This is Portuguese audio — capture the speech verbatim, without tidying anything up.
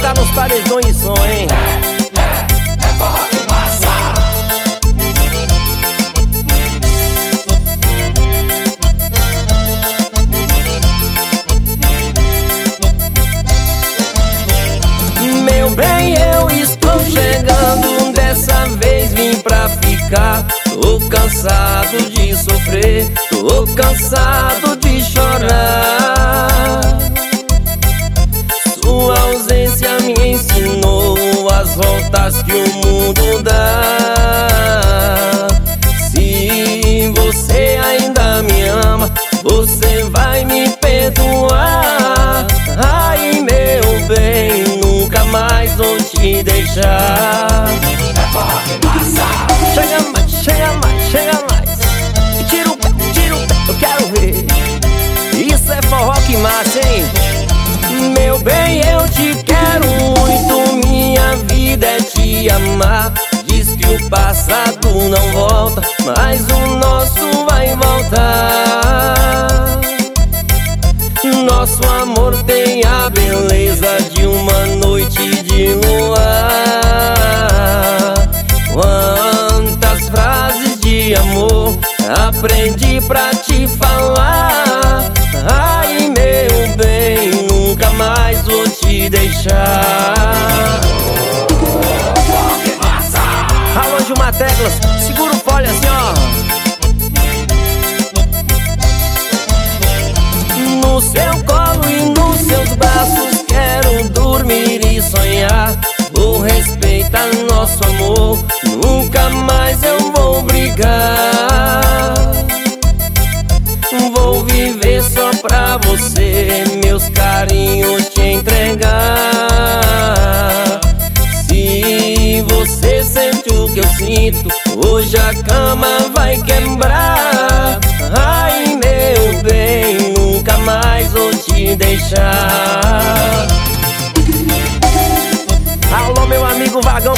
tocar nos paredões de som, hein? É, é, é forró que massa. Meu bem, eu estou chegando, dessa vez vim pra ficar. Tô cansado de sofrer, tô cansado de chorar. Sua ausência me ensinou as voltas que o mundo dá. Se você ainda me ama, você vai me perdoar. Ai, meu bem, nunca mais vou te deixar. É forró que massa. Chega mais, chega mais, chega mais. E tira o pé, tira o pé, eu quero ver. Isso é forró que massa, hein? Meu bem, eu te quero muito, minha vida é te amar. Diz que o passado não volta, mas o nosso vai voltar. Nosso amor tem a beleza de uma noite de luar. Quantas frases de amor aprendi pra te falar. Ai, meu bem, nunca mais vou te deixar. Que massa. Alô, Gilmar Teclas, segura o fole assim, ó. No seu colo e nos seus braços quero dormir e sonhar. Vou respeitar nosso amor, nunca mais eu vou brigar. Vou viver só pra você, meus carinhos te entregar. Se você sente o que eu sinto, hoje a cama vai quebrar. Ai, meu bem, nunca mais vou te deixar. Alô, meu amigo Vagão